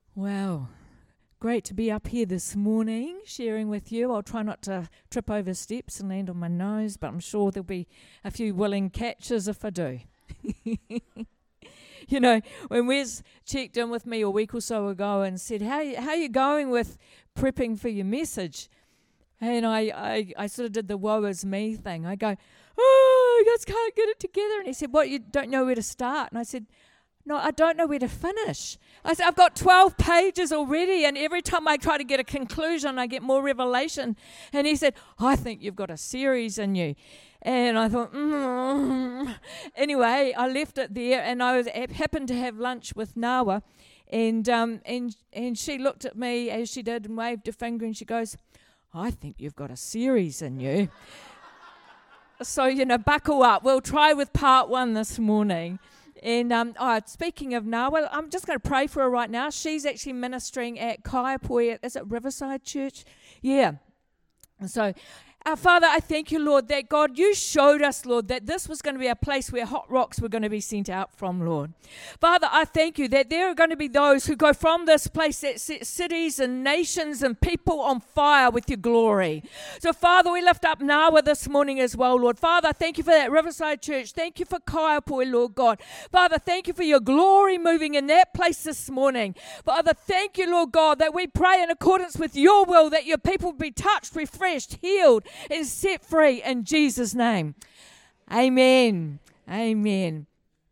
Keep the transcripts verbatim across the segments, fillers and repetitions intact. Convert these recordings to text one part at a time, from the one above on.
Wow, great to be up here this morning sharing with you. I'll try not to trip over steps and land on my nose, but I'm sure there'll be a few willing catches if I do. You know, when Wes checked in with me a week or so ago and said, how, how are you going with prepping for your message? And I, I, I sort of did the woe is me thing. I go, oh, I just can't get it together. And he said, what, you don't know where to start? And I said, no, I don't know where to finish. I said, I've got twelve pages already, and every time I try to get a conclusion, I get more revelation. And he said, I think you've got a series in you. And I thought, mm. Anyway, I left it there, and I was happened to have lunch with Nawa, and um, and and she looked at me as she did and waved her finger, and she goes, I think you've got a series in you. So, you know, buckle up. We'll try with part one this morning. And um, oh, speaking of Nawa, I'm just going to pray for her right now. She's actually ministering at Kaiapoi. Is it Riverside Church? Yeah. So, our Father, I thank you, Lord, that God, you showed us, Lord, that this was going to be a place where hot rocks were going to be sent out from, Lord. Father, I thank you that there are going to be those who go from this place that set cities and nations and people on fire with your glory. So, Father, we lift up Nawa this morning as well, Lord. Father, thank you for that Riverside Church. Thank you for Kaiapoi, Lord God. Father, thank you for your glory moving in that place this morning. Father, thank you, Lord God, that we pray in accordance with your will, that your people be touched, refreshed, healed, and set free in Jesus' name. Amen. Amen.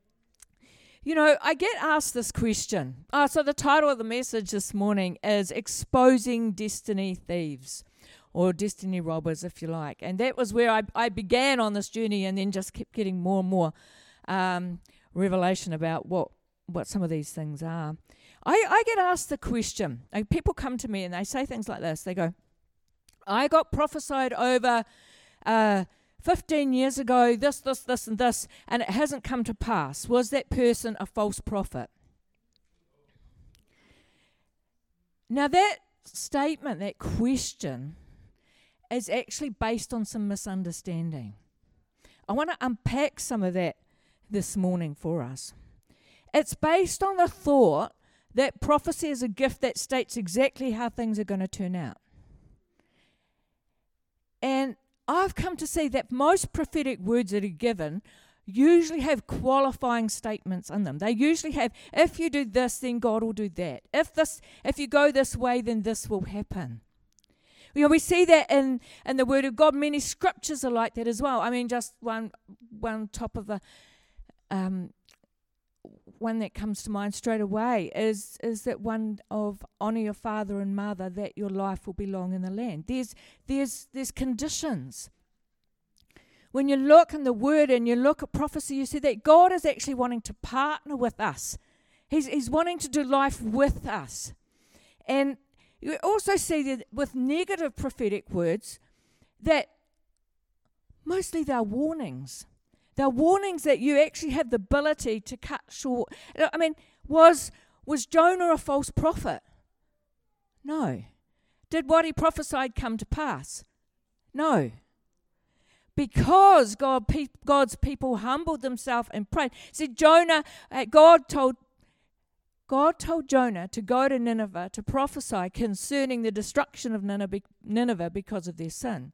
You know, I get asked this question. Oh, so the title of the message this morning is Exposing Destiny Thieves, or Destiny Robbers, if you like. And that was where I, I began on this journey, and then just kept getting more and more um, revelation about what, what some of these things are. I, I get asked the question. Like, people come to me and they say things like this. They go, I got prophesied over uh, fifteen years ago, this, this, this, and this, and it hasn't come to pass. Was that person a false prophet? Now, that statement, that question, is actually based on some misunderstanding. I want to unpack some of that this morning for us. It's based on the thought that prophecy is a gift that states exactly how things are going to turn out. And I've come to see that most prophetic words that are given usually have qualifying statements in them. They usually have, if you do this, then God will do that. If this, if you go this way, then this will happen. You know, we see that in, in the Word of God. Many scriptures are like that as well. I mean, just one one top of the um, one that comes to mind straight away is is that one of honour your father and mother, that your life will be long in the land. There's there's there's conditions. When you look in the Word and you look at prophecy, you see that God is actually wanting to partner with us. He's He's wanting to do life with us. And you also see that with negative prophetic words, that mostly they're warnings. They're warnings that you actually have the ability to cut short. I mean, was was Jonah a false prophet? No. Did what he prophesied come to pass? No. Because God, pe- God's people humbled themselves and prayed. See, Jonah, uh, God told God told Jonah to go to Nineveh to prophesy concerning the destruction of Nineveh because of their sin.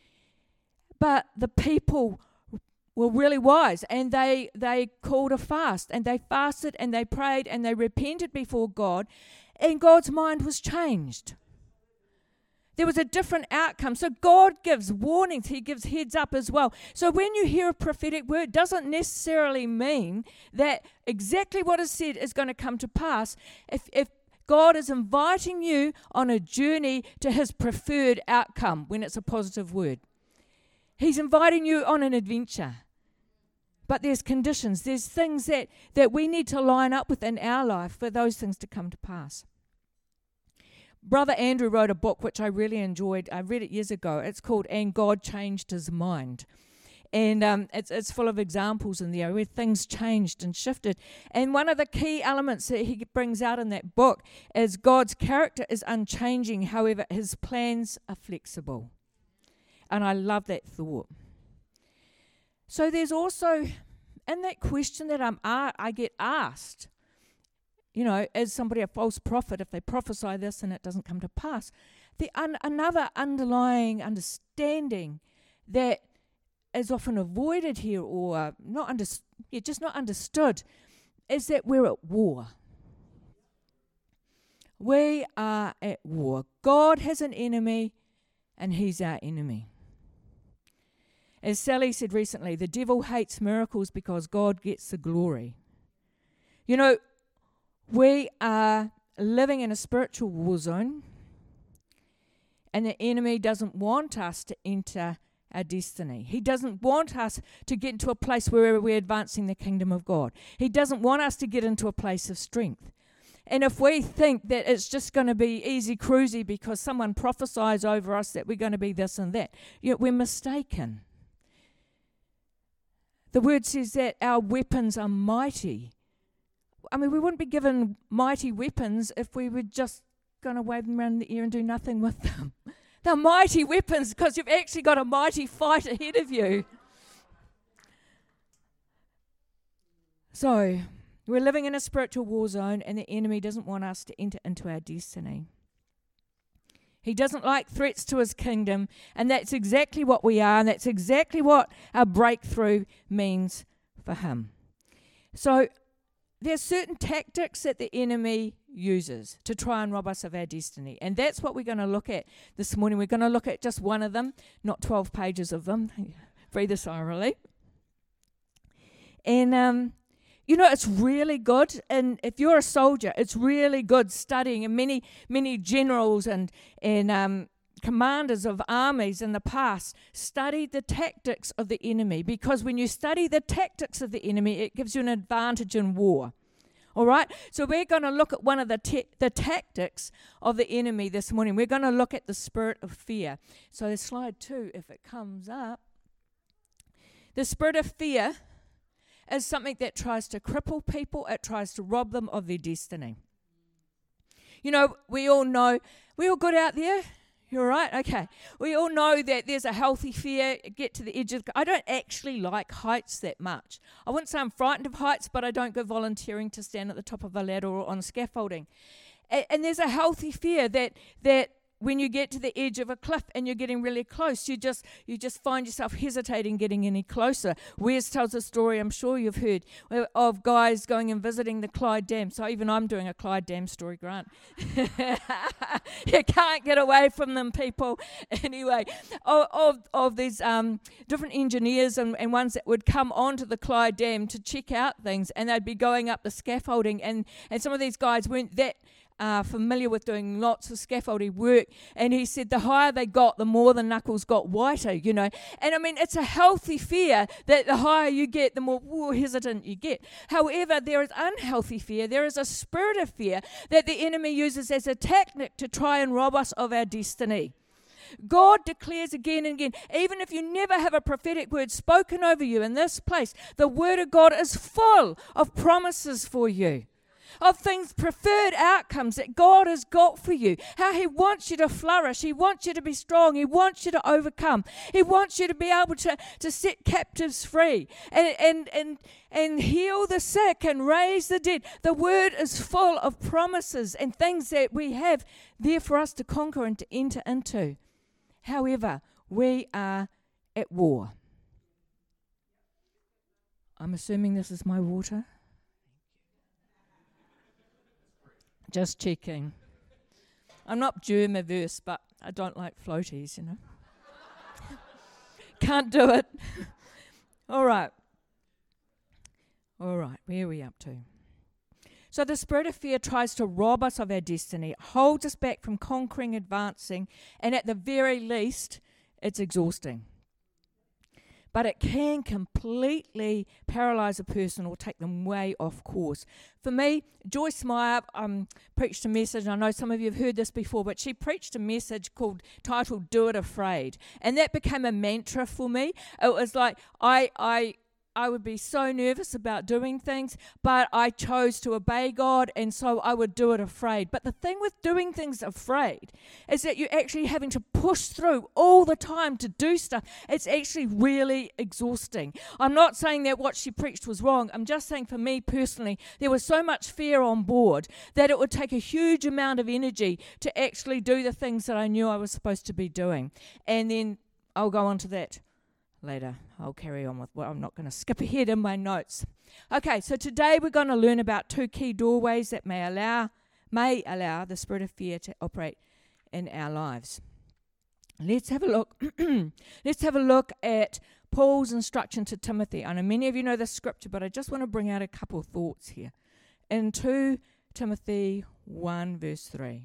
But the people were really wise, and they they called a fast, and they fasted, and they prayed, and they repented before God, and God's mind was changed. There was a different outcome. So God gives warnings. He gives heads up as well. So when you hear a prophetic word, it doesn't necessarily mean that exactly what is said is going to come to pass. If if God is inviting you on a journey to his preferred outcome when it's a positive word. He's inviting you on an adventure. But there's conditions. There's things that, that we need to line up with in our life for those things to come to pass. Brother Andrew wrote a book which I really enjoyed. I read it years ago. It's called And God Changed His Mind. And um, it's it's full of examples in there where things changed and shifted. And one of the key elements that he brings out in that book is God's character is unchanging. However, his plans are flexible. And I love that thought. So there's also, in that question that I'm, I get asked, you know, is somebody a false prophet if they prophesy this and it doesn't come to pass? The un- another underlying understanding that is often avoided here, or not under, yeah, just not understood, is that we're at war. We are at war. God has an enemy, and he's our enemy. As Sally said recently, the devil hates miracles because God gets the glory. You know, we are living in a spiritual war zone, and the enemy doesn't want us to enter our destiny. He doesn't want us to get into a place where we're advancing the kingdom of God. He doesn't want us to get into a place of strength. And if we think that it's just going to be easy cruisy because someone prophesies over us that we're going to be this and that, you know, we're mistaken. The word says that our weapons are mighty. I mean, we wouldn't be given mighty weapons if we were just going to wave them around in the air and do nothing with them. They're mighty weapons because you've actually got a mighty fight ahead of you. So, we're living in a spiritual war zone, and the enemy doesn't want us to enter into our destiny. He doesn't like threats to his kingdom, and that's exactly what we are, and that's exactly what our breakthrough means for him. So, there's certain tactics that the enemy uses to try and rob us of our destiny. And that's what we're going to look at this morning. We're going to look at just one of them, not twelve pages of them. Breathe a sigh of relief. And, um, you know, it's really good. And if you're a soldier, it's really good studying. And many, many generals and, and um, commanders of armies in the past studied the tactics of the enemy, because when you study the tactics of the enemy, it gives you an advantage in war. All right? So we're going to look at one of the te- the tactics of the enemy this morning. We're going to look at the spirit of fear. So there's slide two, if it comes up. The spirit of fear is something that tries to cripple people. It tries to rob them of their destiny. You know, we all know, we all good out there? You're right? Okay. We all know that there's a healthy fear. Get to the edge of... I don't actually like heights that much. I wouldn't say I'm frightened of heights, but I don't go volunteering to stand at the top of a ladder or on scaffolding. And, and there's a healthy fear that that when you get to the edge of a cliff and you're getting really close, you just you just find yourself hesitating getting any closer. Wes tells a story, I'm sure you've heard, of guys going and visiting the Clyde Dam. So even I'm doing a Clyde Dam story, Grant. You can't get away from them, people. Anyway, of, of, of these um, different engineers and, and ones that would come onto the Clyde Dam to check out things, and they'd be going up the scaffolding, and, and some of these guys weren't that Uh, familiar with doing lots of scaffolding work, and he said the higher they got, the more the knuckles got whiter, you know. And I mean, it's a healthy fear that the higher you get, the more whoa, hesitant you get. However, there is unhealthy fear. There is a spirit of fear that the enemy uses as a tactic to try and rob us of our destiny. God declares again and again, even if you never have a prophetic word spoken over you in this place, the word of God is full of promises for you, of things, preferred outcomes that God has got for you, how he wants you to flourish, he wants you to be strong, he wants you to overcome, he wants you to be able to, to set captives free and, and, and, and heal the sick and raise the dead. The word is full of promises and things that we have there for us to conquer and to enter into. However, we are at war. I'm assuming this is my water. Just checking. I'm not germ averse, but I don't like floaties, you know. Can't do it. All right. All right, where are we up to? So the spirit of fear tries to rob us of our destiny, holds us back from conquering, advancing, and at the very least, it's exhausting. But it can completely paralyze a person or take them way off course. For me, Joyce Meyer um, preached a message, and I know some of you have heard this before, but she preached a message called, titled, Do It Afraid. And that became a mantra for me. It was like, I, I, I would be so nervous about doing things, but I chose to obey God, and so I would do it afraid. But the thing with doing things afraid is that you're actually having to push through all the time to do stuff. It's actually really exhausting. I'm not saying that what she preached was wrong. I'm just saying for me personally, there was so much fear on board that it would take a huge amount of energy to actually do the things that I knew I was supposed to be doing. And then I'll go on to that later. I'll carry on with what well, I'm not going to skip ahead in my notes. Okay, so today we're going to learn about two key doorways that may allow may allow the spirit of fear to operate in our lives. Let's have a look. Let's have a look at Paul's instruction to Timothy. I know many of you know this scripture, but I just want to bring out a couple of thoughts here. In Second Timothy one, verse three.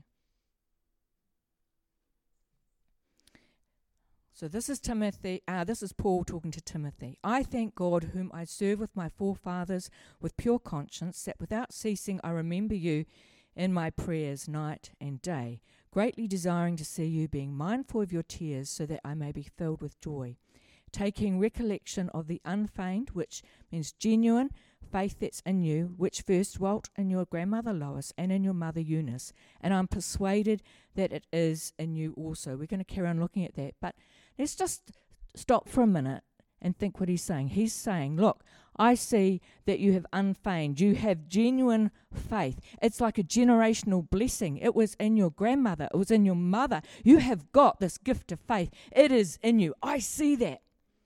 So this is Timothy. Uh, this is Paul talking to Timothy. I thank God, whom I serve with my forefathers with pure conscience, that without ceasing I remember you in my prayers night and day, greatly desiring to see you, being mindful of your tears, so that I may be filled with joy, taking recollection of the unfeigned, which means genuine, faith that's in you, which first dwelt in your grandmother Lois and in your mother Eunice, and I'm persuaded that it is in you also. We're going to carry on looking at that, but let's just stop for a minute and think what he's saying. He's saying, look, I see that you have unfeigned. You have genuine faith. It's like a generational blessing. It was in your grandmother. It was in your mother. You have got this gift of faith. It is in you. I see that.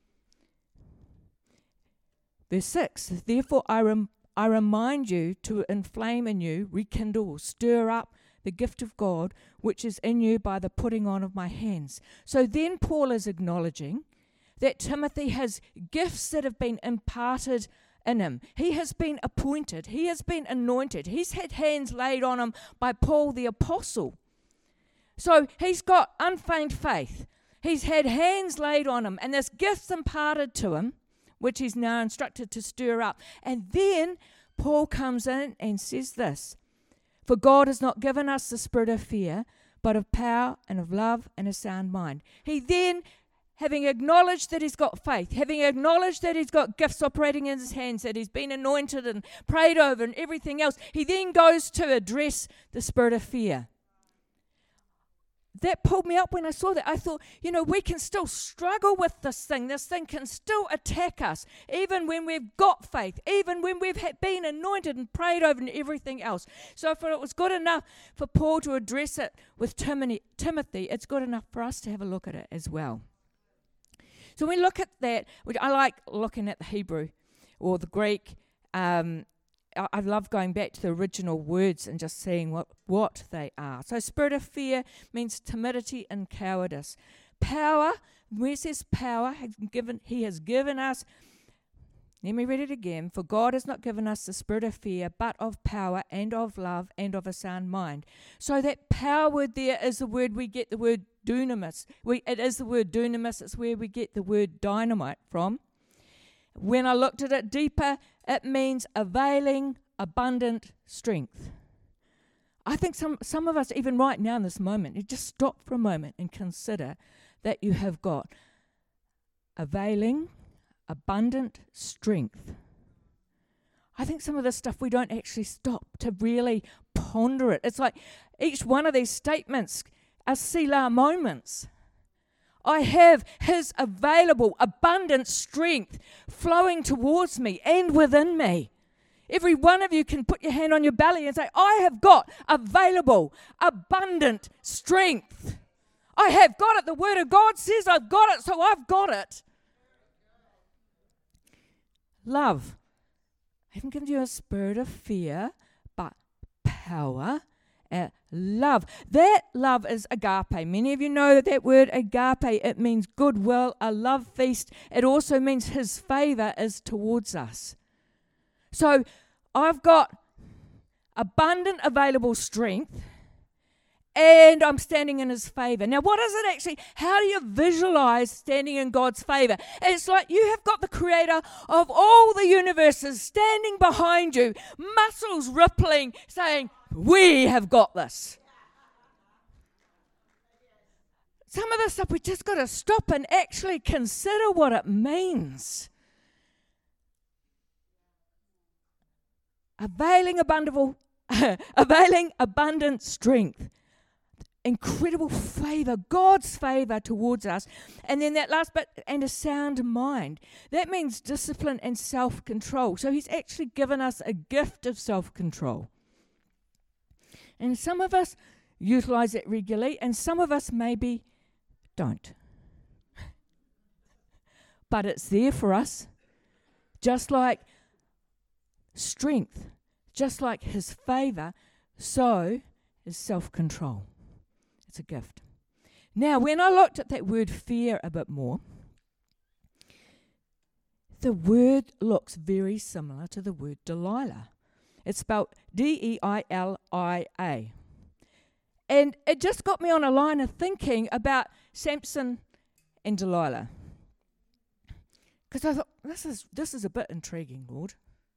Verse six, therefore I, rem- I remind you to inflame in you, rekindle, stir up the gift of God, which is in you by the putting on of my hands. So then Paul is acknowledging that Timothy has gifts that have been imparted in him. He has been appointed. He has been anointed. He's had hands laid on him by Paul the apostle. So he's got unfeigned faith. He's had hands laid on him, and there's gifts imparted to him, which he's now instructed to stir up. And then Paul comes in and says this, for God has not given us the spirit of fear, but of power and of love and a sound mind. He then, having acknowledged that he's got faith, having acknowledged that he's got gifts operating in his hands, that he's been anointed and prayed over and everything else, he then goes to address the spirit of fear. That pulled me up when I saw that. I thought, you know, we can still struggle with this thing. This thing can still attack us, even when we've got faith, even when we've had been anointed and prayed over and everything else. So if it was good enough for Paul to address it with Timothy, it's good enough for us to have a look at it as well. So when we look at that, which I like looking at the Hebrew or the Greek, um, I love going back to the original words and just seeing what, what they are. So spirit of fear means timidity and cowardice. Power, where it says power, has given, he has given us, let me read it again, for God has not given us the spirit of fear, but of power and of love and of a sound mind. So that power word there is the word we get the word dunamis. We, it is the word dunamis, it's where we get the word dynamite from. When I looked at it deeper, it means availing, abundant strength. I think some, some of us, even right now in this moment, you just stop for a moment and consider that you have got availing, abundant strength. I think some of this stuff we don't actually stop to really ponder it. It's like each one of these statements are Selah moments. I have his available, abundant strength flowing towards me and within me. Every one of you can put your hand on your belly and say, I have got available, abundant strength. I have got it. The word of God says I've got it, so I've got it. Love. I haven't given you a spirit of fear, but power. Uh, love. That love is agape. Many of you know that, that word agape, it means goodwill, a love feast. It also means his favor is towards us. So I've got abundant available strength and I'm standing in his favor. Now what is it actually? How do you visualize standing in God's favor? It's like you have got the creator of all the universes standing behind you, muscles rippling, saying, we have got this. Some of this stuff we just got to stop and actually consider what it means. availing abundant, availing abundant strength. Incredible favor, God's favor towards us. And then that last bit, and a sound mind. That means discipline and self-control. So he's actually given us a gift of self-control. And some of us utilize it regularly, and some of us maybe don't. But it's there for us, just like strength, just like his favor, so is self-control. It's a gift. Now, when I looked at that word fear a bit more, the word looks very similar to the word Delilah. It's spelled D E I L I A. And it just got me on a line of thinking about Samson and Delilah. Because I thought, this is this is a bit intriguing, Lord.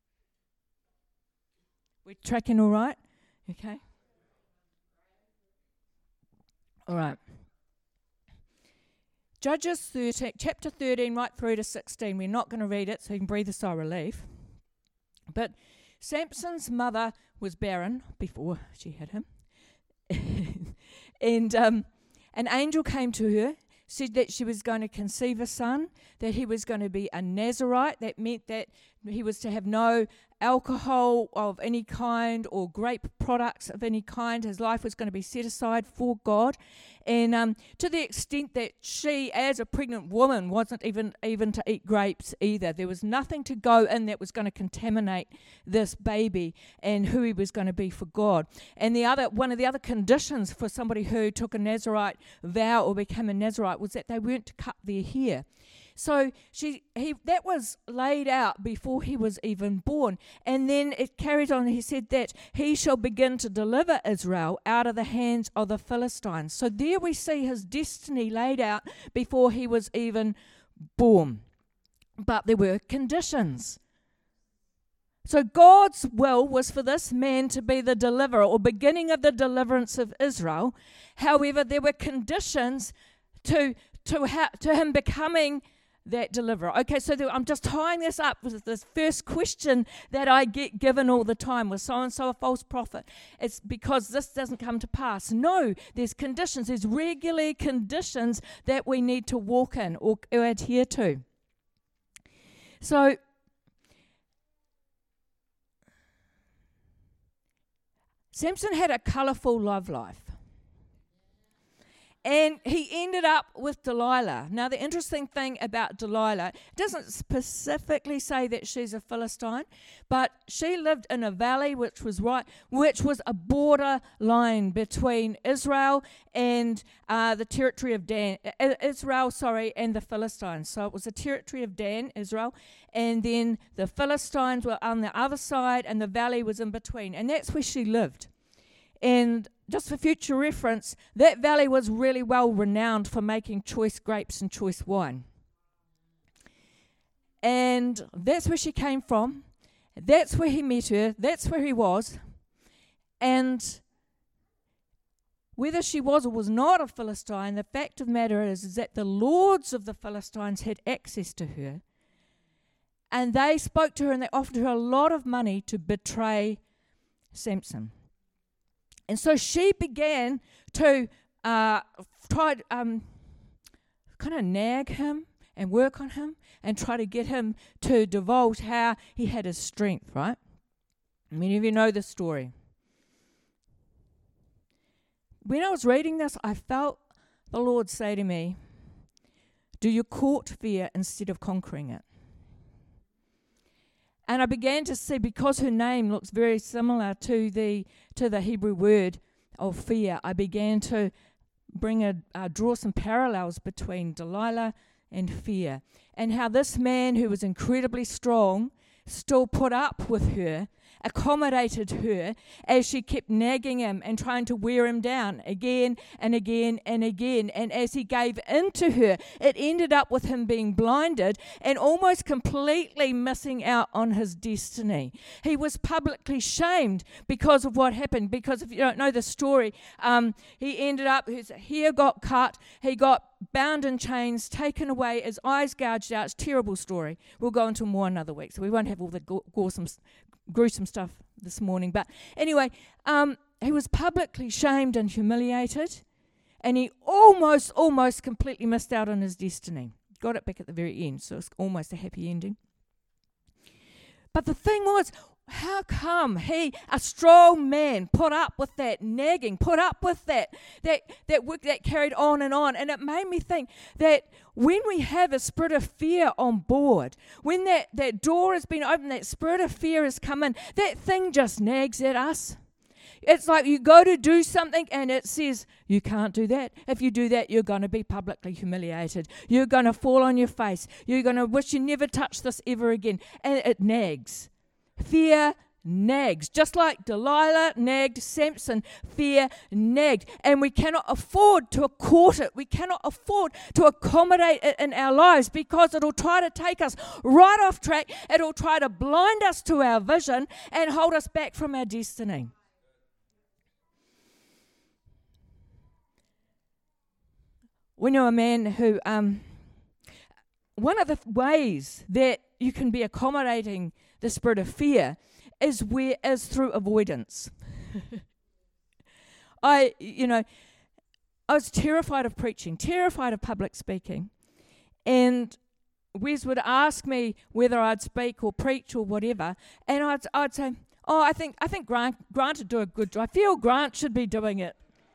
We're tracking all right? Okay. All right. Judges thirteen, chapter thirteen, right through to sixteen. We're not going to read it, so you can breathe a sigh of relief. But Samson's mother was barren before she had him. and um, an angel came to her, said that she was going to conceive a son, that he was going to be a Nazirite. That meant that he was to have no alcohol of any kind or grape products of any kind. His life was going to be set aside for God. And um, to the extent that she, as a pregnant woman, wasn't even, even to eat grapes either. There was nothing to go in that was going to contaminate this baby and who he was going to be for God. And the other one of the other conditions for somebody who took a Nazirite vow or became a Nazirite was that they weren't to cut their hair. So she, he, that was laid out before he was even born. And then it carried on. He said that he shall begin to deliver Israel out of the hands of the Philistines. So there we see his destiny laid out before he was even born. But there were conditions. So God's will was for this man to be the deliverer or beginning of the deliverance of Israel. However, there were conditions to, to, ha- to him becoming that deliverer. Okay, so there, I'm just tying this up with this first question that I get given all the time. Was so-and-so a false prophet? It's because this doesn't come to pass. No, there's conditions. There's regular conditions that we need to walk in or, or adhere to. So, Samson had a colourful love life. And he ended up with Delilah. Now, the interesting thing about Delilah, it doesn't specifically say that she's a Philistine, but she lived in a valley which was right, which was a border line between Israel and uh, the territory of Dan, uh, Israel, sorry, and the Philistines. So it was the territory of Dan, Israel, and then the Philistines were on the other side, and the valley was in between, and that's where she lived. And just for future reference, that valley was really well renowned for making choice grapes and choice wine. And that's where she came from. That's where he met her. That's where he was. And whether she was or was not a Philistine, the fact of the matter is, is that the lords of the Philistines had access to her. And they spoke to her and they offered her a lot of money to betray Samson. And so she began to uh, try to um, kind of nag him and work on him and try to get him to divulge how he had his strength, right? Many of you know the story. When I was reading this, I felt the Lord say to me, do you court fear instead of conquering it? And I began to see, because her name looks very similar to the to the Hebrew word of fear, I began to bring a uh, draw some parallels between Delilah and fear, and how this man who was incredibly strong still put up with her, accommodated her as she kept nagging him and trying to wear him down again and again and again. And as he gave in to her, it ended up with him being blinded and almost completely missing out on his destiny. He was publicly shamed because of what happened, because if you don't know the story, um, he ended up, his hair got cut, he got bound in chains, taken away, his eyes gouged out. It's a terrible story. We'll go into more another week, so we won't have all the gruesome, gruesome stuff this morning. But anyway, um, he was publicly shamed and humiliated, and he almost, almost completely missed out on his destiny. Got it back at the very end, so it's almost a happy ending. But the thing was, how come he, a strong man, put up with that nagging, put up with that, that, that work that carried on and on? And it made me think that when we have a spirit of fear on board, when that, that door has been opened, that spirit of fear has come in, that thing just nags at us. It's like you go to do something and it says, you can't do that. If you do that, you're going to be publicly humiliated. You're going to fall on your face. You're going to wish you never touched this ever again. And it nags. Fear nags. Just like Delilah nagged Samson, fear nagged. And we cannot afford to court it. We cannot afford to accommodate it in our lives, because it'll try to take us right off track. It'll try to blind us to our vision and hold us back from our destiny. We know a man who, um, one of the ways that you can be accommodating the spirit of fear is where is through avoidance. I, you know, I was terrified of preaching, terrified of public speaking, and Wes would ask me whether I'd speak or preach or whatever, and I'd I'd say, oh, I think I think Grant Grant would do a good job. I feel Grant should be doing it.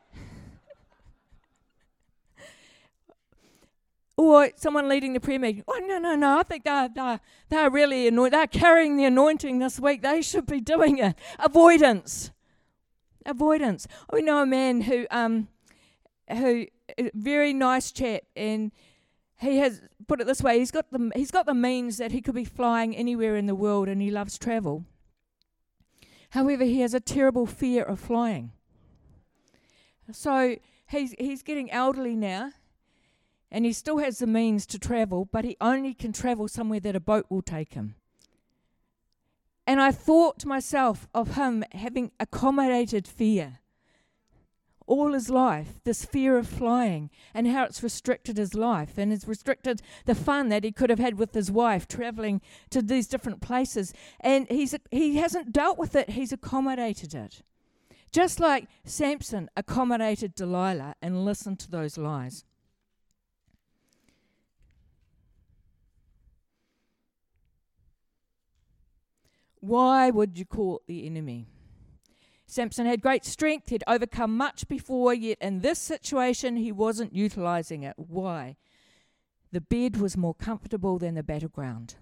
Or someone leading the prayer meeting. Oh, no, no, no, I think they're, they're, they're really anointed. They're carrying the anointing this week. They should be doing it. Avoidance. Avoidance. We know a man who, um, who, a very nice chap, and he has, put it this way, he's got the, he's got the means that he could be flying anywhere in the world, and he loves travel. However, he has a terrible fear of flying. So he's he's getting elderly now, and he still has the means to travel, but he only can travel somewhere that a boat will take him. And I thought to myself of him having accommodated fear all his life, this fear of flying, and how it's restricted his life, and it's restricted the fun that he could have had with his wife traveling to these different places. And he's he hasn't dealt with it, he's accommodated it. Just like Samson accommodated Delilah and listened to those lies. Why would you court the enemy? Samson had great strength. He'd overcome much before, yet in this situation he wasn't utilizing it. Why? The bed was more comfortable than the battleground.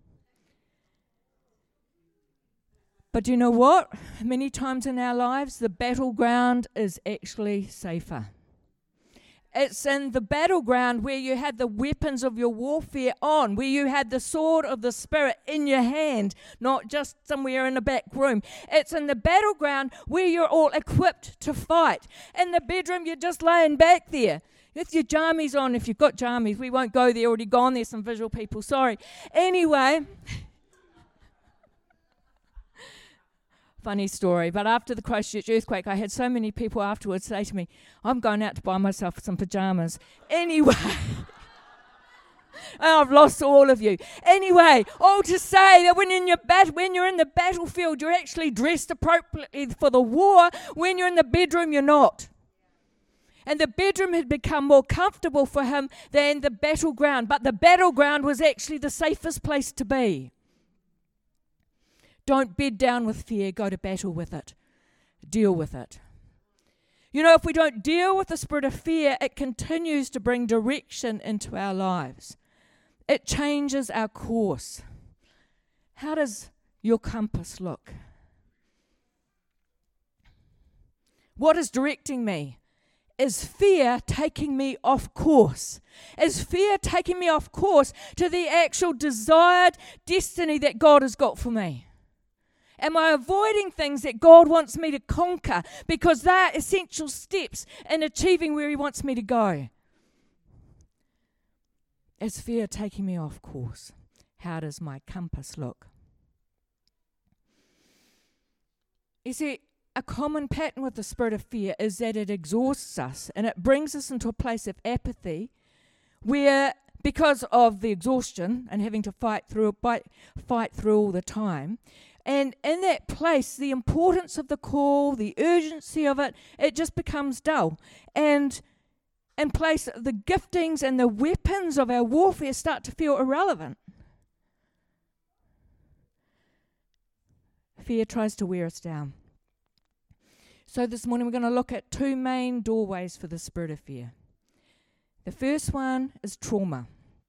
But you know what? Many times in our lives, the battleground is actually safer. It's in the battleground where you had the weapons of your warfare on, where you had the sword of the Spirit in your hand, not just somewhere in the back room. It's in the battleground where you're all equipped to fight. In the bedroom, you're just laying back there with your jammies on. If you've got jammies, we won't go there, already gone there, some visual people, sorry. Anyway, funny story, but after the Christchurch earthquake, I had so many people afterwards say to me, I'm going out to buy myself some pajamas. Anyway, I've lost all of you. Anyway, all to say that when, in your bat- when you're in the battlefield, you're actually dressed appropriately for the war. When you're in the bedroom, you're not. And the bedroom had become more comfortable for him than the battleground, but the battleground was actually the safest place to be. Don't bed down with fear, go to battle with it. Deal with it. You know, if we don't deal with the spirit of fear, it continues to bring direction into our lives. It changes our course. How does your compass look? What is directing me? Is fear taking me off course? Is fear taking me off course to the actual desired destiny that God has got for me? Am I avoiding things that God wants me to conquer because they're essential steps in achieving where He wants me to go? Is fear taking me off course? How does my compass look? You see, a common pattern with the spirit of fear is that it exhausts us and it brings us into a place of apathy where, because of the exhaustion and having to fight through fight, fight through all the time, And in that place, the importance of the call, the urgency of it, it just becomes dull. And in place, the giftings and the weapons of our warfare start to feel irrelevant. Fear tries to wear us down. So this morning we're going to look at two main doorways for the spirit of fear. The first one is trauma.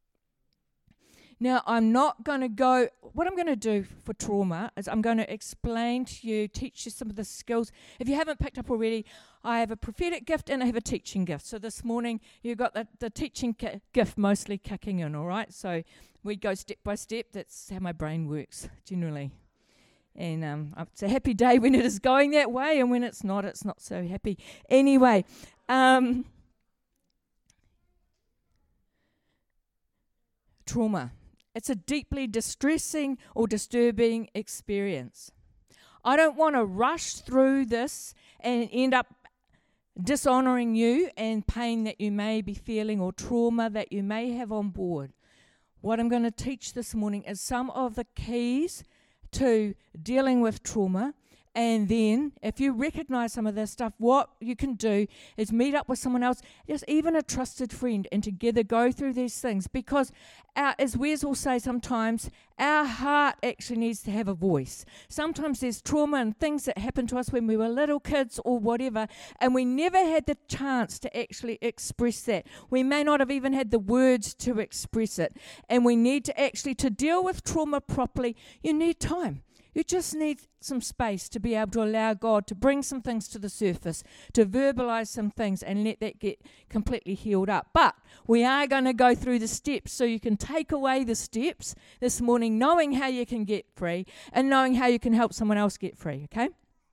Now, I'm not going to go, what I'm going to do for trauma is I'm going to explain to you, teach you some of the skills. If you haven't picked up already, I have a prophetic gift and I have a teaching gift. So this morning, you've got the, the teaching ki- gift mostly kicking in, all right? So we go step by step. That's how my brain works, generally. And um, it's a happy day when it is going that way, and when it's not, it's not so happy. Anyway, um, trauma. It's a deeply distressing or disturbing experience. I don't want to rush through this and end up dishonoring you and pain that you may be feeling or trauma that you may have on board. What I'm going to teach this morning is some of the keys to dealing with trauma. And then, if you recognize some of this stuff, what you can do is meet up with someone else, just even a trusted friend, and together go through these things. Because, our, as Wes will say sometimes, our heart actually needs to have a voice. Sometimes there's trauma and things that happened to us when we were little kids or whatever, and we never had the chance to actually express that. We may not have even had the words to express it. And we need to actually, to deal with trauma properly, you need time. You just need some space to be able to allow God to bring some things to the surface, to verbalize some things and let that get completely healed up. But we are going to go through the steps so you can take away the steps this morning, knowing how you can get free and knowing how you can help someone else get free, okay?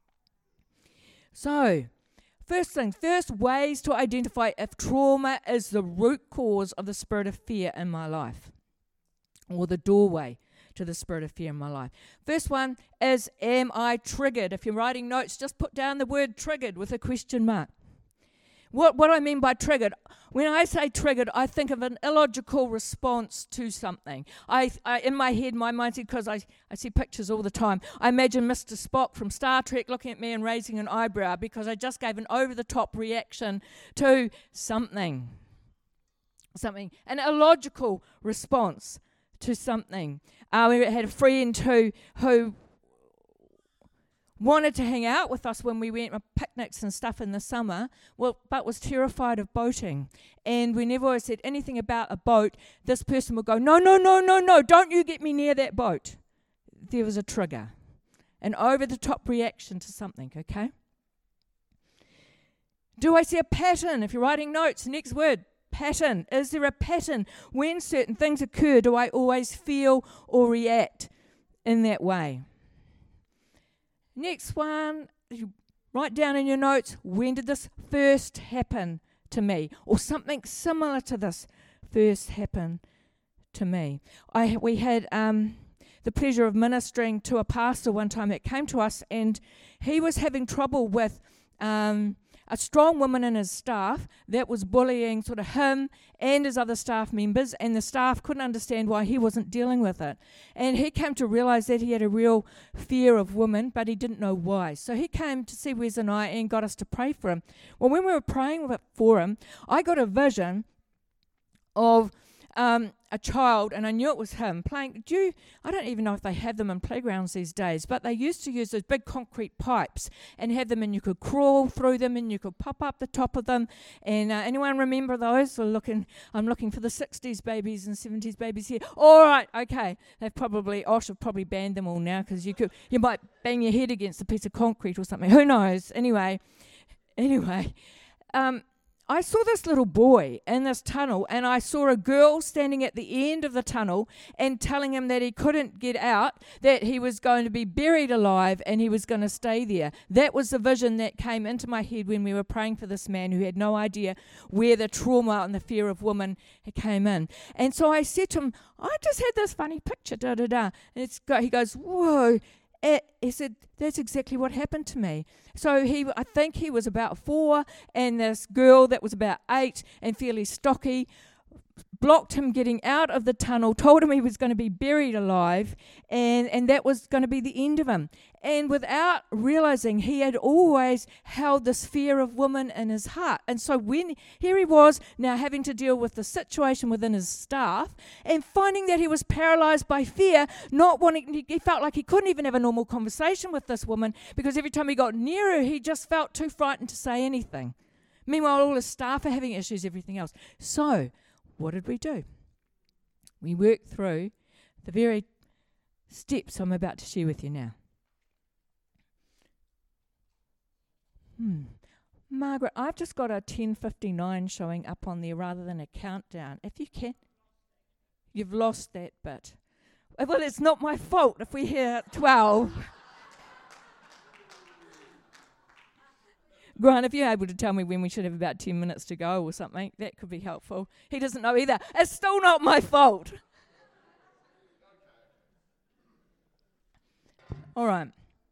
So, first thing, first ways to identify if trauma is the root cause of the spirit of fear in my life, or the doorway to the spirit of fear in my life. First one is, am I triggered? If you're writing notes, just put down the word triggered with a question mark. What what I mean by triggered, when I say triggered, I think of an illogical response to something. I, I in my head, my mindset, because I, I see pictures all the time, I imagine Mister Spock from Star Trek looking at me and raising an eyebrow because I just gave an over-the-top reaction to something. Something, an illogical response to something. Uh, we had a friend who who wanted to hang out with us when we went on picnics and stuff in the summer, well, but was terrified of boating. And whenever I said anything about a boat, this person would go, no, no, no, no, no, don't you get me near that boat. There was a trigger, an over-the-top reaction to something, okay? Do I see a pattern? If you're writing notes, next word, pattern. Is there a pattern? When certain things occur, do I always feel or react in that way? Next one, you write down in your notes, when did this first happen to me? Or something similar to this first happen to me. I We had um, the pleasure of ministering to a pastor one time that came to us, and he was having trouble with Um, a strong woman in his staff that was bullying sort of him and his other staff members, and the staff couldn't understand why he wasn't dealing with it. And he came to realize that he had a real fear of women, but he didn't know why. So he came to see Wes and I and got us to pray for him. Well, when we were praying for him, I got a vision of um, a child, and I knew it was him, playing, do you, I don't even know if they have them in playgrounds these days, but they used to use those big concrete pipes and have them, and you could crawl through them and you could pop up the top of them. And uh, anyone remember those? We're looking, I'm looking for the sixties babies and seventies babies here. All right, okay. They've probably, Osh have probably banned them all now, because you could, you might bang your head against a piece of concrete or something. Who knows? Anyway, anyway, um, I saw this little boy in this tunnel, and I saw a girl standing at the end of the tunnel and telling him that he couldn't get out, that he was going to be buried alive and he was going to stay there. That was the vision that came into my head when we were praying for this man who had no idea where the trauma and the fear of women came in. And so I said to him, I just had this funny picture, da da da. And it's go, he goes, whoa. It, he said, that's exactly what happened to me. So he, I think he was about four, and this girl that was about eight and fairly stocky, blocked him getting out of the tunnel, told him he was going to be buried alive, and, and that was going to be the end of him. And without realizing, he had always held this fear of women in his heart. And so when here he was now having to deal with the situation within his staff and finding that he was paralyzed by fear, not wanting, he felt like he couldn't even have a normal conversation with this woman because every time he got near her, he just felt too frightened to say anything. Meanwhile, all his staff are having issues, everything else. So what did we do? We worked through the very steps I'm about to share with you now. Hmm. Margaret, I've just got a ten fifty-nine showing up on there rather than a countdown. If you can. You've lost that bit. Well, it's not my fault if we hear twelve. Grant, if you're able to tell me when we should have about ten minutes to go or something, that could be helpful. He doesn't know either. It's still not my fault. All right.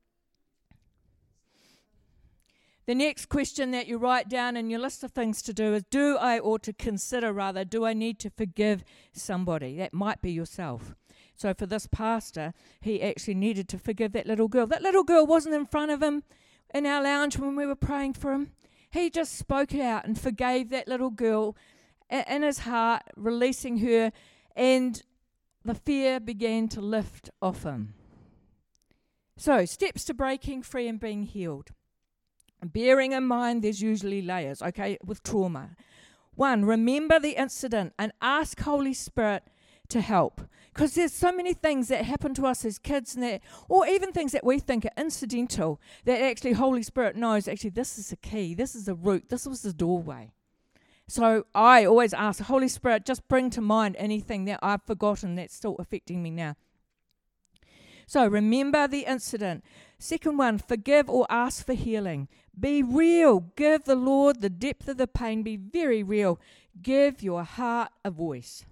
The next question that you write down in your list of things to do is, do I, or to consider rather, do I need to forgive somebody? That might be yourself. So for this pastor, he actually needed to forgive that little girl. That little girl wasn't in front of him in our lounge when we were praying for him. He just spoke out and forgave that little girl in his heart, releasing her, and the fear began to lift off him. So, steps to breaking free and being healed. Bearing in mind there's usually layers, okay, with trauma. One, remember the incident and ask Holy Spirit to help. Because there's so many things that happen to us as kids, and that, or even things that we think are incidental, that actually Holy Spirit knows, actually this is the key, this is the root, this was the doorway. So I always ask, Holy Spirit, just bring to mind anything that I've forgotten that's still affecting me now. So remember the incident. Second one, forgive or ask for healing. Be real. Give the Lord the depth of the pain. Be very real. Give your heart a voice.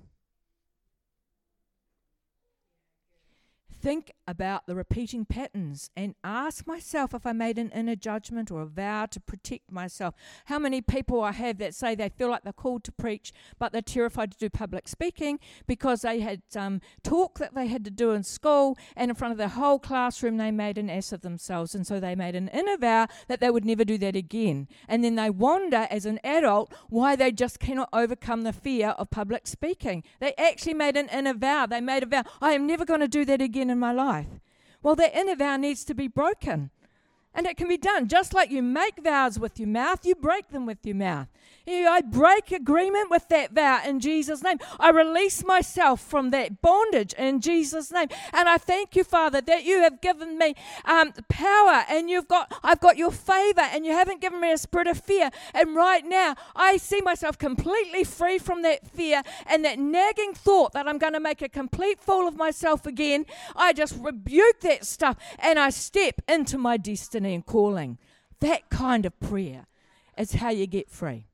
Think about the repeating patterns and ask myself if I made an inner judgment or a vow to protect myself. How many people I have that say they feel like they're called to preach, but they're terrified to do public speaking because they had um, talk that they had to do in school, and in front of the whole classroom they made an ass of themselves, and so they made an inner vow that they would never do that again. And then they wonder as an adult why they just cannot overcome the fear of public speaking. They actually made an inner vow. They made a vow, I am never going to do that again in my life. Well, that inner vow needs to be broken. And it can be done. Just like you make vows with your mouth, you break them with your mouth. You know, I break agreement with that vow in Jesus' name. I release myself from that bondage in Jesus' name. And I thank you, Father, that you have given me um, power, and you've got, I've got your favor, and you haven't given me a spirit of fear. And right now, I see myself completely free from that fear and that nagging thought that I'm going to make a complete fool of myself again. I just rebuke that stuff, and I step into my destiny and calling. That kind of prayer is how you get free.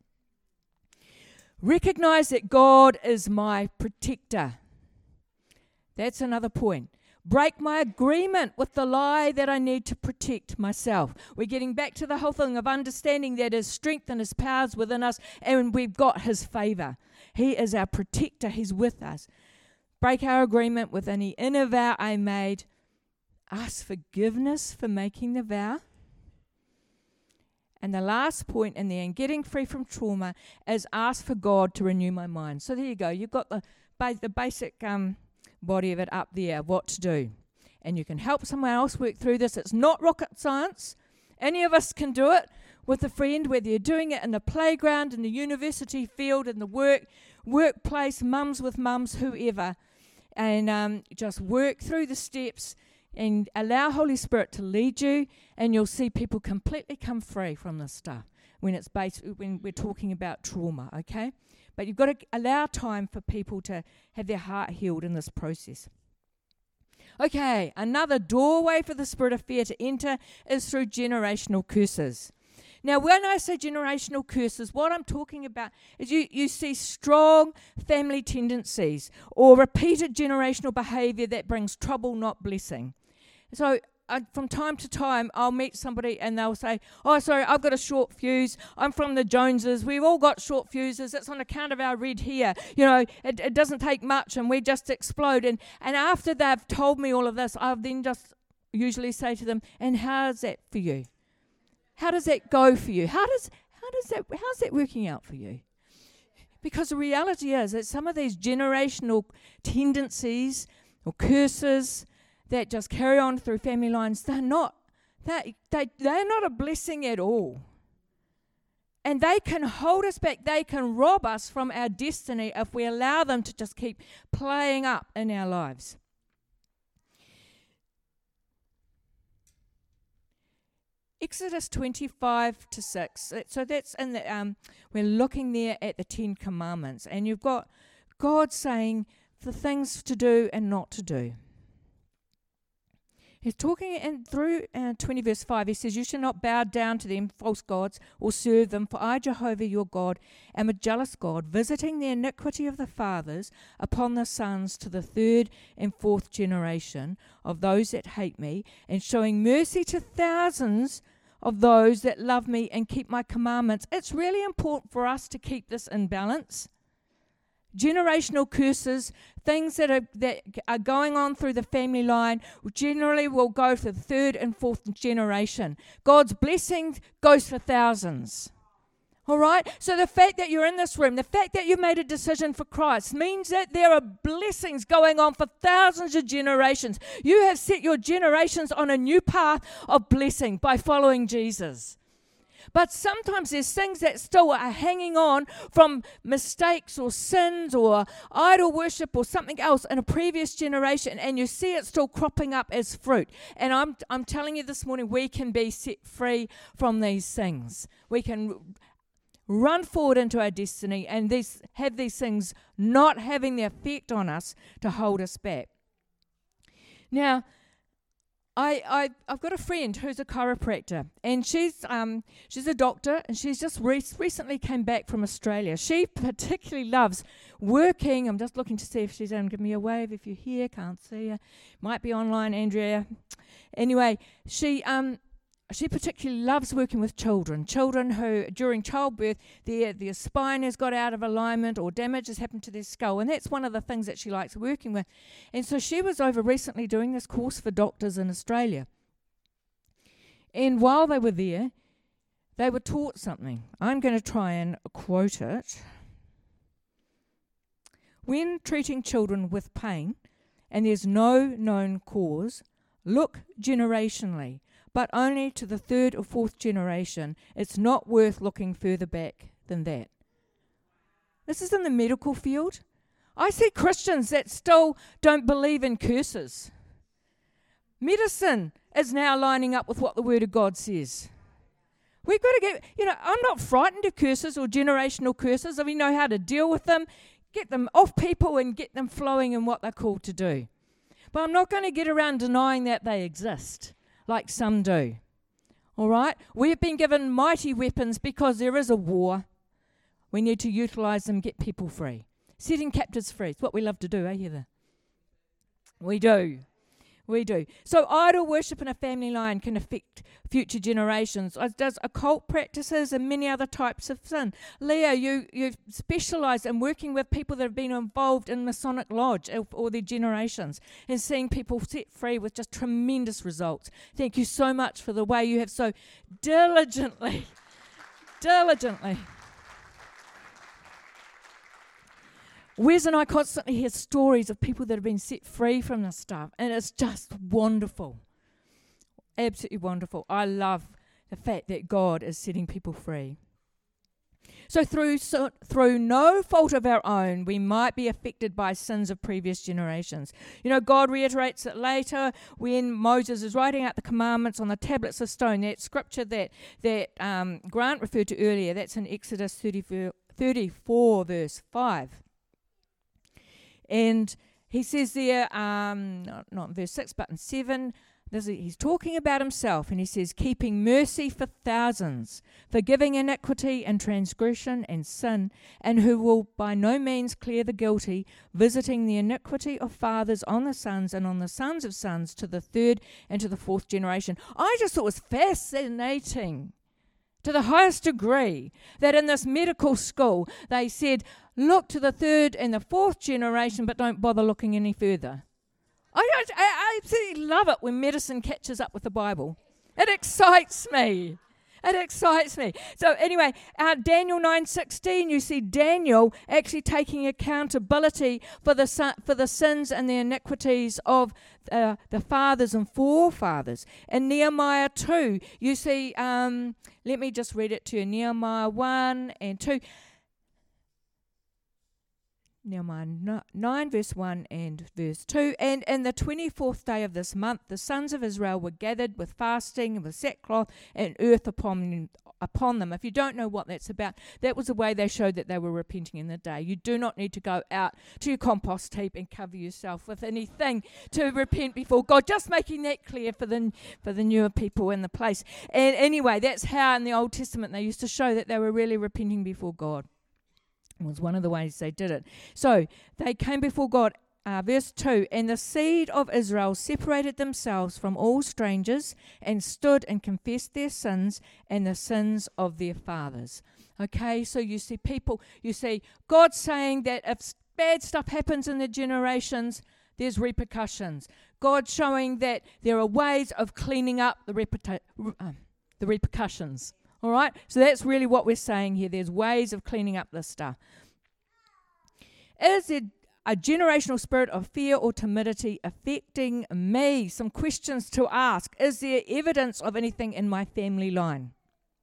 Recognize that God is my protector. That's another point. Break my agreement with the lie that I need to protect myself. We're getting back to the whole thing of understanding that His strength and His powers within us, and we've got His favor. He is our protector. He's with us. Break our agreement with any inner vow I made. Ask forgiveness for making the vow. And the last point in there, in getting free from trauma, is ask for God to renew my mind. So there you go. You've got the, ba- the basic um, body of it up there, what to do. And you can help someone else work through this. It's not rocket science. Any of us can do it with a friend, whether you're doing it in the playground, in the university field, in the work workplace, mums with mums, whoever. And um, just work through the steps and allow Holy Spirit to lead you, and you'll see people completely come free from this stuff when it's based, when we're talking about trauma, okay? But you've got to allow time for people to have their heart healed in this process. Okay, another doorway for the spirit of fear to enter is through generational curses. Now, when I say generational curses, what I'm talking about is you, you see strong family tendencies or repeated generational behavior that brings trouble, not blessing. So I, from time to time, I'll meet somebody and they'll say, oh, sorry, I've got a short fuse. I'm from the Joneses. We've all got short fuses. It's on account of our red hair. You know, it, it doesn't take much and we just explode. And, and after they've told me all of this, I'll then just usually say to them, and how's that for you? How does that go for you? How does how does that how's that working out for you? Because the reality is that some of these generational tendencies or curses that just carry on through family lines, they're not they they they're not a blessing at all. And they can hold us back, they can rob us from our destiny if we allow them to just keep playing up in our lives. Exodus twenty-five to six. So that's in the, um, we're looking there at the Ten Commandments. And you've got God saying the things to do and not to do. He's talking in through uh, twenty verse five. He says, you shall not bow down to them, false gods, or serve them. For I, Jehovah your God, am a jealous God, visiting the iniquity of the fathers upon the sons to the third and fourth generation of those that hate me, and showing mercy to thousands of those that love me and keep my commandments. It's really important for us to keep this in balance. Generational curses, things that are that are going on through the family line, generally will go to the third and fourth generation. God's blessing goes for thousands. All right? So the fact that you're in this room, the fact that you made a decision for Christ means that there are blessings going on for thousands of generations. You have set your generations on a new path of blessing by following Jesus. But sometimes there's things that still are hanging on from mistakes or sins or idol worship or something else in a previous generation, and you see it still cropping up as fruit. And I'm I'm telling you this morning, we can be set free from these things. We can run forward into our destiny and these have these things not having the effect on us to hold us back. Now, I, I, I've got a friend who's a chiropractor, and she's um she's a doctor, and she's just re- recently came back from Australia. She particularly loves working. I'm just looking to see if she's going to give me a wave if you're here. Can't see her. Might be online, Andrea. Anyway, she um she particularly loves working with children. Children who, during childbirth, their their spine has got out of alignment or damage has happened to their skull. And that's one of the things that she likes working with. And so she was over recently doing this course for doctors in Australia. And while they were there, they were taught something. I'm going to try and quote it. When treating children with pain, and there's no known cause, look generationally, but only to the third or fourth generation. It's not worth looking further back than that. This is in the medical field. I see Christians that still don't believe in curses. Medicine is now lining up with what the Word of God says. We've got to get, you know, I'm not frightened of curses or generational curses. I mean, know how to deal with them, get them off people and get them flowing in what they're called to do. But I'm not going to get around denying that they exist, like some do. All right? We have been given mighty weapons because there is a war. We need to utilize them, get people free. Setting captives free. It's what we love to do, eh, Heather? We do. We do. So idol worship in a family line can affect future generations, as does occult practices and many other types of sin. Leah, you, you specialise in working with people that have been involved in Masonic Lodge or their generations and seeing people set free with just tremendous results. Thank you so much for the way you have so diligently, diligently. Wes and I constantly hear stories of people that have been set free from this stuff, and it's just wonderful. Absolutely wonderful. I love the fact that God is setting people free. So through so, through no fault of our own, we might be affected by sins of previous generations. You know, God reiterates it later when Moses is writing out the commandments on the tablets of stone. That scripture that, that um, Grant referred to earlier, that's in Exodus thirty-four, verse five. And he says there, um, not, not in verse six, but in seven, This is, he's talking about himself, and he says, keeping mercy for thousands, forgiving iniquity and transgression and sin, and who will by no means clear the guilty, visiting the iniquity of fathers on the sons and on the sons of sons to the third and to the fourth generation. I just thought it was fascinating to the highest degree that in this medical school they said, look to the third and the fourth generation, but don't bother looking any further. I, don't, I, I absolutely love it when medicine catches up with the Bible. It excites me. It excites me. So anyway, uh, Daniel nine sixteen, you see Daniel actually taking accountability for the son, for the sins and the iniquities of uh, the fathers and forefathers. In Nehemiah two, you see, um, let me just read it to you, Nehemiah one and two. Nehemiah nine, verse one and verse two. And in the twenty-fourth day of this month, the sons of Israel were gathered with fasting and with sackcloth and earth upon, upon them. If you don't know what that's about, that was the way they showed that they were repenting in the day. You do not need to go out to your compost heap and cover yourself with anything to repent before God. Just making that clear for the, for the newer people in the place. And anyway, that's how in the Old Testament they used to show that they were really repenting before God. Was one of the ways they did it. So they came before God, uh, verse two, and the seed of Israel separated themselves from all strangers and stood and confessed their sins and the sins of their fathers. Okay, so you see people, you see God saying that if bad stuff happens in the generations, there's repercussions. God showing that there are ways of cleaning up the, reputa- uh, the repercussions. All right, so that's really what we're saying here. There's ways of cleaning up this stuff. Is it a generational spirit of fear or timidity affecting me? Some questions to ask. Is there evidence of anything in my family line?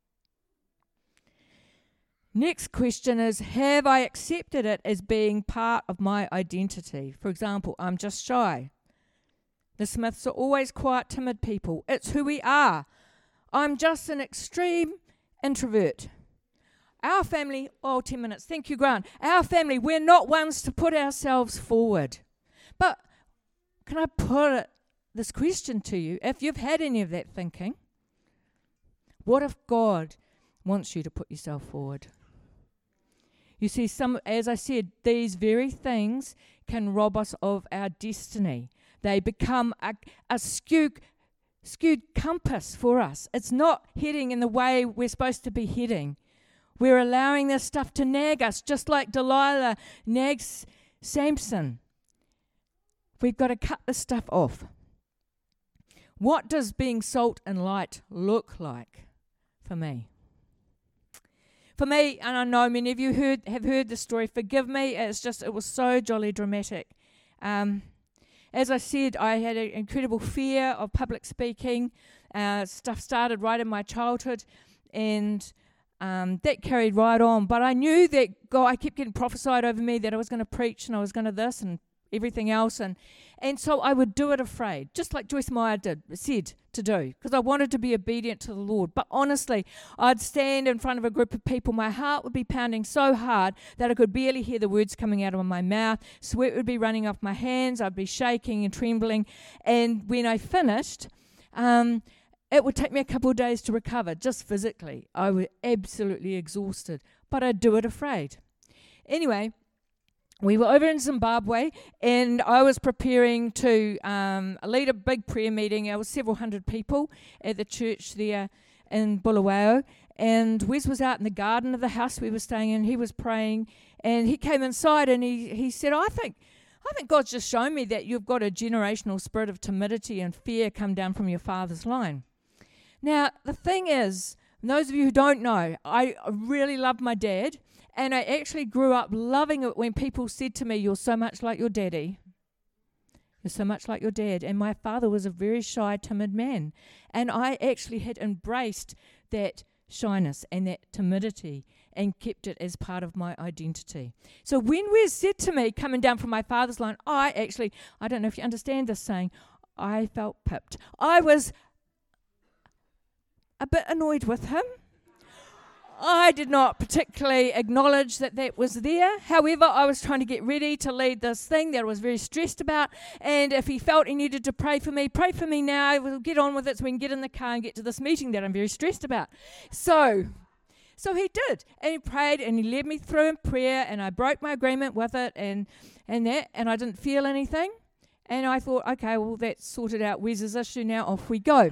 Next question is, have I accepted it as being part of my identity? For example, I'm just shy. The Smiths are always quiet, timid people. It's who we are. I'm just an extreme introvert. Our family, oh, ten minutes, thank you, Grant. Our family, we're not ones to put ourselves forward. But can I put it, this question to you? If you've had any of that thinking, what if God wants you to put yourself forward? You see, some, as I said, these very things can rob us of our destiny. They become a, a skew skewed compass for us. It's not heading in the way we're supposed to be heading. We're allowing this stuff to nag us, just like Delilah nags Samson. We've got to cut this stuff off. What does being salt and light look like for me? For me, and I know many of you heard, have heard the story, forgive me, it's just, it was so jolly dramatic. Um, As I said, I had an incredible fear of public speaking. Uh, stuff started right in my childhood, and um, that carried right on. But I knew that God, I kept getting prophesied over me that I was going to preach and I was going to this and everything else. And, and so I would do it afraid, just like Joyce Meyer did, said to do, because I wanted to be obedient to the Lord. But honestly, I'd stand in front of a group of people. My heart would be pounding so hard that I could barely hear the words coming out of my mouth. Sweat would be running off my hands. I'd be shaking and trembling. And when I finished, um, it would take me a couple of days to recover, just physically. I was absolutely exhausted, but I'd do it afraid. Anyway, we were over in Zimbabwe, and I was preparing to um, lead a big prayer meeting. There was several hundred people at the church there in Bulawayo, and Wes was out in the garden of the house we were staying in. He was praying, and he came inside, and he, he said, I think I think God's just shown me that you've got a generational spirit of timidity and fear come down from your father's line. Now, the thing is, those of you who don't know, I really love my dad. And I actually grew up loving it when people said to me, you're so much like your daddy. You're so much like your dad. And my father was a very shy, timid man. And I actually had embraced that shyness and that timidity and kept it as part of my identity. So when Wes said to me, coming down from my father's line, I actually, I don't know if you understand this saying, I felt pipped. I was a bit annoyed with him. I did not particularly acknowledge that that was there. However, I was trying to get ready to lead this thing that I was very stressed about. And if he felt he needed to pray for me, pray for me now. We'll get on with it so we can get in the car and get to this meeting that I'm very stressed about. So, so he did. And he prayed and he led me through in prayer, and I broke my agreement with it and, and that, and I didn't feel anything. And I thought, okay, well, that's sorted out Wes's issue now. Off we go.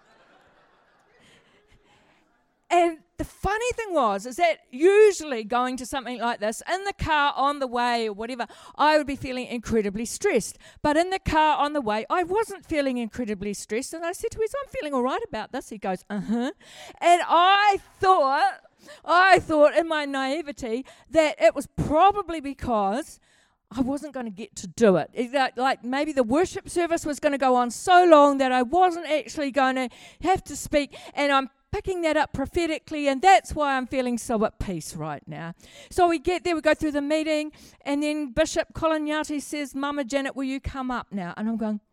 And the funny thing was, is that usually going to something like this, in the car on the way or whatever, I would be feeling incredibly stressed. But in the car on the way, I wasn't feeling incredibly stressed. And I said to him, I'm feeling all right about this. He goes, uh-huh. And I thought, I thought in my naivety that it was probably because I wasn't going to get to do it. It's like, like maybe the worship service was going to go on so long that I wasn't actually going to have to speak, and I'm picking that up prophetically, and that's why I'm feeling so at peace right now. So we get there, we go through the meeting, and then Bishop Colin Yati says, Mama Janet, will you come up now? And I'm going,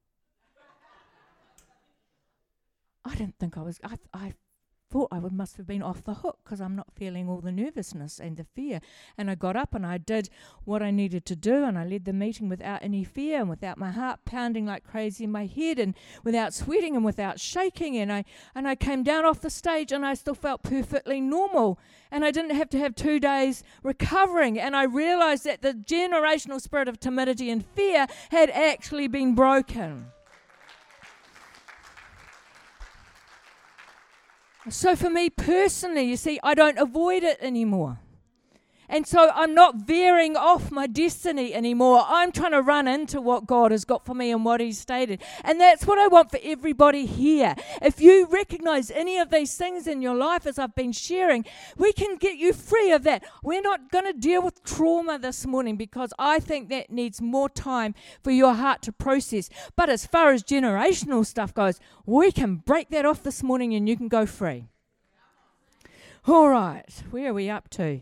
I didn't think I was, I, I thought I would must have been off the hook because I'm not feeling all the nervousness and the fear. And I got up and I did what I needed to do, and I led the meeting without any fear and without my heart pounding like crazy in my head, and without sweating and without shaking. And I and I came down off the stage and I still felt perfectly normal, and I didn't have to have two days recovering. And I realized that the generational spirit of timidity and fear had actually been broken. So for me personally, you see, I don't avoid it anymore. And so I'm not veering off my destiny anymore. I'm trying to run into what God has got for me and what He's stated. And that's what I want for everybody here. If you recognize any of these things in your life, as I've been sharing, we can get you free of that. We're not going to deal with trauma this morning because I think that needs more time for your heart to process. But as far as generational stuff goes, we can break that off this morning and you can go free. All right, where are we up to?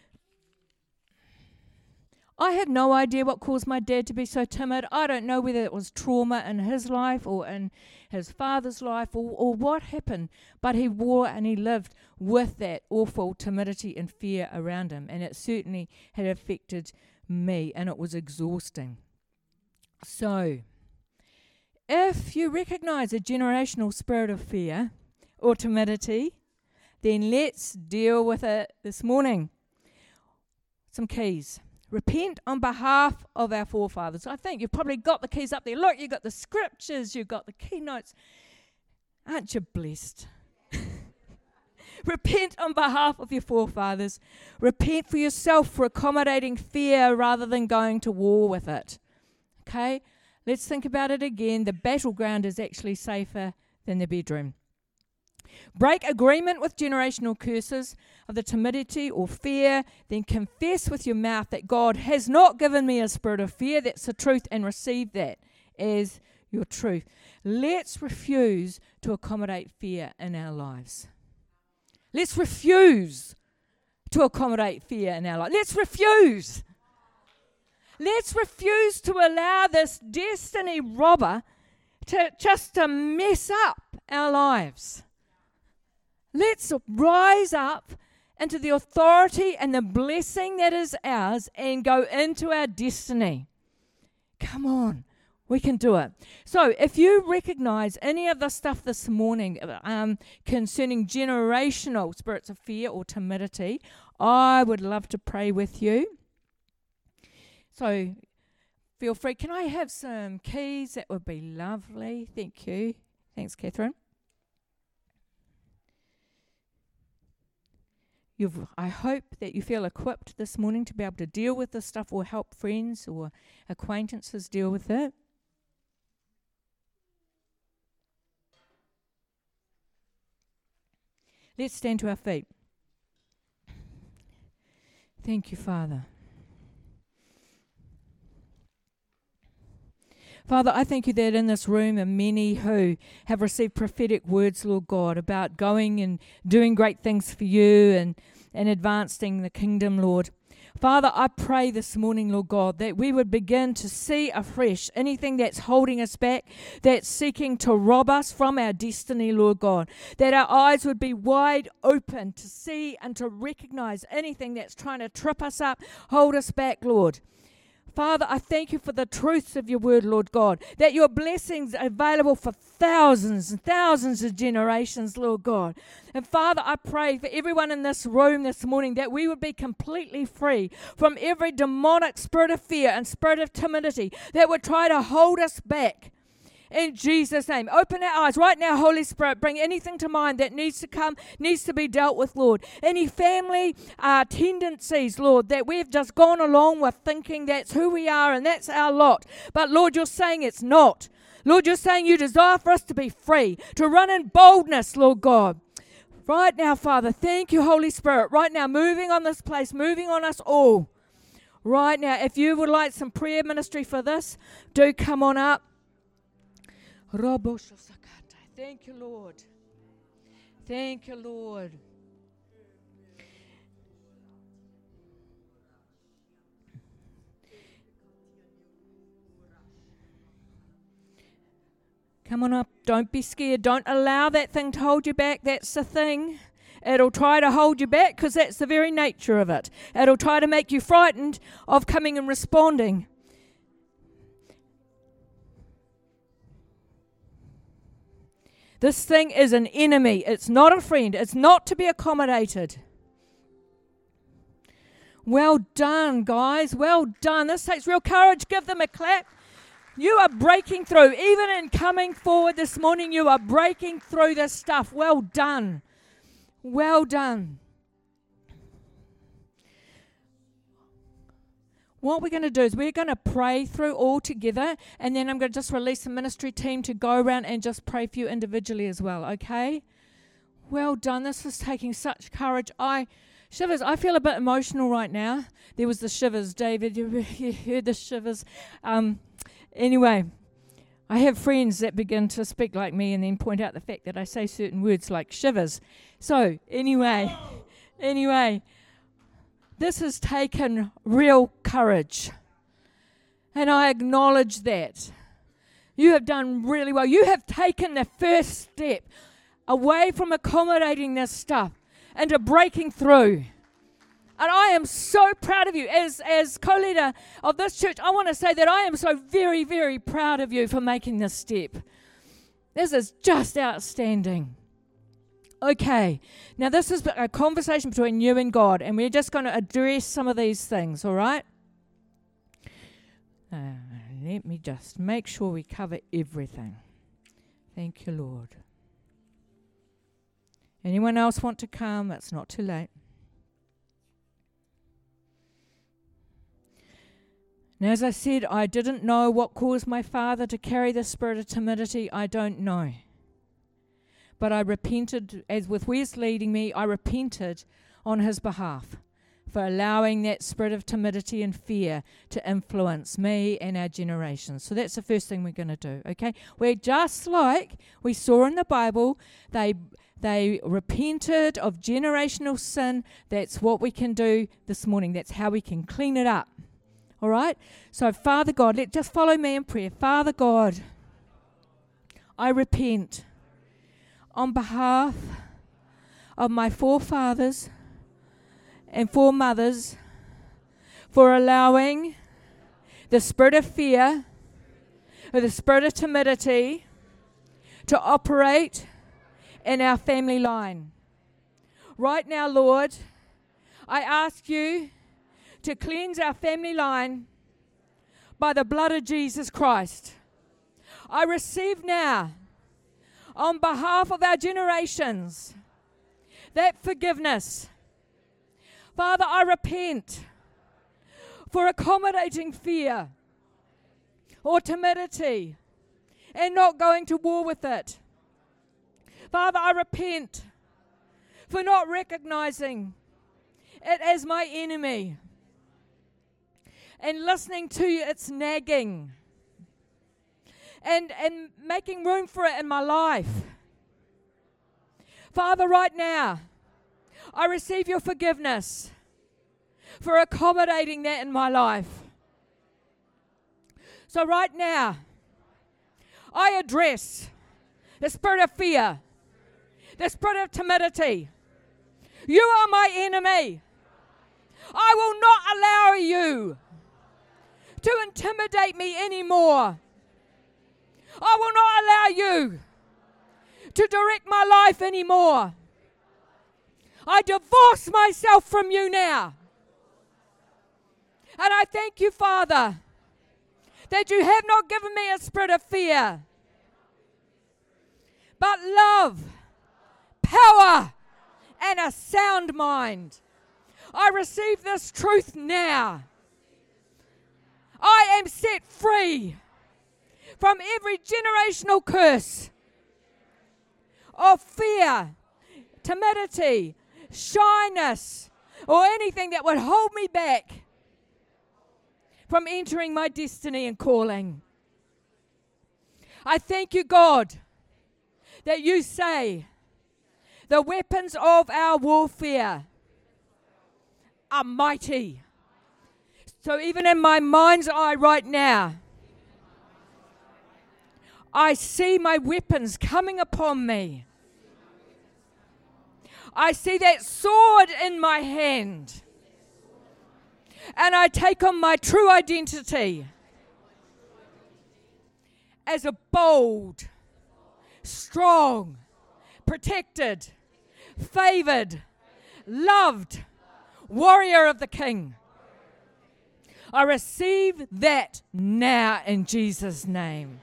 I have no idea what caused my dad to be so timid. I don't know whether it was trauma in his life or in his father's life or, or what happened, but he wore and he lived with that awful timidity and fear around him, and it certainly had affected me, and it was exhausting. So, if you recognize a generational spirit of fear or timidity, then let's deal with it this morning. Some keys. Repent on behalf of our forefathers. I think you've probably got the keys up there. Look, you've got the scriptures, you've got the keynotes. Aren't you blessed? Repent on behalf of your forefathers. Repent for yourself for accommodating fear rather than going to war with it. Okay? Let's think about it again. The battleground is actually safer than the bedroom. Break agreement with generational curses of the timidity or fear, then confess with your mouth that God has not given me a spirit of fear. That's the truth, and receive that as your truth. Let's refuse to accommodate fear in our lives. Let's refuse to accommodate fear in our lives. Let's refuse. Let's refuse to allow this destiny robber to just to mess up our lives. Let's rise up into the authority and the blessing that is ours and go into our destiny. Come on, we can do it. So if you recognize any of the stuff this morning um, concerning generational spirits of fear or timidity, I would love to pray with you. So feel free. Can I have some keys? That would be lovely. Thank you. Thanks, Catherine. You've, I hope that you feel equipped this morning to be able to deal with this stuff or help friends or acquaintances deal with it. Let's stand to our feet. Thank you, Father. Father, I thank you that in this room are many who have received prophetic words, Lord God, about going and doing great things for you and, and advancing the kingdom, Lord. Father, I pray this morning, Lord God, that we would begin to see afresh anything that's holding us back, that's seeking to rob us from our destiny, Lord God, that our eyes would be wide open to see and to recognize anything that's trying to trip us up, hold us back, Lord. Father, I thank you for the truths of your word, Lord God, that your blessings are available for thousands and thousands of generations, Lord God. And Father, I pray for everyone in this room this morning that we would be completely free from every demonic spirit of fear and spirit of timidity that would try to hold us back. In Jesus' name, open our eyes right now, Holy Spirit. Bring anything to mind that needs to come, needs to be dealt with, Lord. Any family uh, tendencies, Lord, that we've just gone along with thinking that's who we are and that's our lot. But Lord, you're saying it's not. Lord, you're saying you desire for us to be free, to run in boldness, Lord God. Right now, Father, thank you, Holy Spirit. Right now, moving on this place, moving on us all. Right now, if you would like some prayer ministry for this, do come on up. Thank you, Lord. Thank you, Lord. Come on up. Don't be scared. Don't allow that thing to hold you back. That's the thing. It'll try to hold you back because that's the very nature of it. It'll try to make you frightened of coming and responding. This thing is an enemy. It's not a friend. It's not to be accommodated. Well done, guys. Well done. This takes real courage. Give them a clap. You are breaking through. Even in coming forward this morning, you are breaking through this stuff. Well done. Well done. What we're going to do is we're going to pray through all together, and then I'm going to just release the ministry team to go around and just pray for you individually as well, okay? Well done. This is taking such courage. I shivers. I feel a bit emotional right now. There was the shivers, David. You, you heard the shivers. Um, anyway, I have friends that begin to speak like me and then point out the fact that I say certain words like shivers. So anyway, anyway. This has taken real courage, and I acknowledge that. You have done really well. You have taken the first step away from accommodating this stuff into breaking through. And I am so proud of you. As, as co-leader of this church, I want to say that I am so very, very proud of you for making this step. This is just outstanding. Okay, now this is a conversation between you and God, and we're just going to address some of these things, all right? Uh, let me just make sure we cover everything. Thank you, Lord. Anyone else want to come? It's not too late. Now, as I said, I didn't know what caused my father to carry the spirit of timidity. I don't know. But I repented, as with Wes leading me, I repented on his behalf for allowing that spirit of timidity and fear to influence me and our generations. So that's the first thing we're going to do, okay? We're just like we saw in the Bible, they they repented of generational sin. That's what we can do this morning. That's how we can clean it up, all right? So Father God, let just follow me in prayer. Father God, I repent on behalf of my forefathers and foremothers for allowing the spirit of fear or the spirit of timidity to operate in our family line. Right now, Lord, I ask you to cleanse our family line by the blood of Jesus Christ. I receive now, on behalf of our generations, that forgiveness. Father, I repent for accommodating fear or timidity and not going to war with it. Father, I repent for not recognizing it as my enemy and listening to its nagging. And, and making room for it in my life. Father, right now, I receive your forgiveness for accommodating that in my life. So right now, I address the spirit of fear, the spirit of timidity. You are my enemy. I will not allow you to intimidate me anymore. I will not allow you to direct my life anymore. I divorce myself from you now. And I thank you, Father, that you have not given me a spirit of fear, but love, power, and a sound mind. I receive this truth now. I am set free from every generational curse of fear, timidity, shyness, or anything that would hold me back from entering my destiny and calling. I thank you, God, that you say the weapons of our warfare are mighty. So even in my mind's eye right now, I see my weapons coming upon me. I see that sword in my hand. And I take on my true identity as a bold, strong, protected, favored, loved warrior of the King. I receive that now in Jesus' name.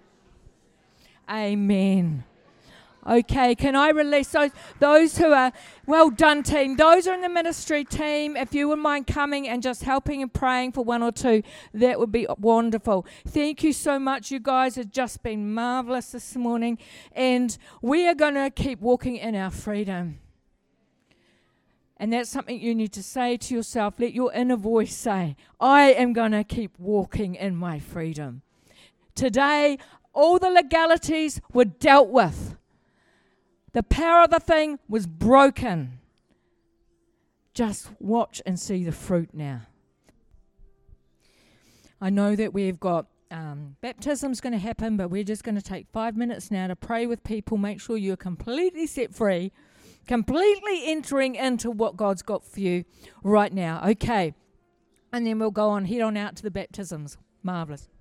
Amen. Okay, can I release those, those who are, well done team, those are in the ministry team, if you wouldn't mind coming and just helping and praying for one or two, that would be wonderful. Thank you so much. You guys have just been marvelous this morning, and we are going to keep walking in our freedom. And that's something you need to say to yourself. Let your inner voice say, I am going to keep walking in my freedom. Today, all the legalities were dealt with. The power of the thing was broken. Just watch and see the fruit now. I know that we've got um, baptism's going to happen, but we're just going to take five minutes now to pray with people. Make sure you're completely set free, completely entering into what God's got for you right now. Okay. And then we'll go on, head on out to the baptisms. Marvelous.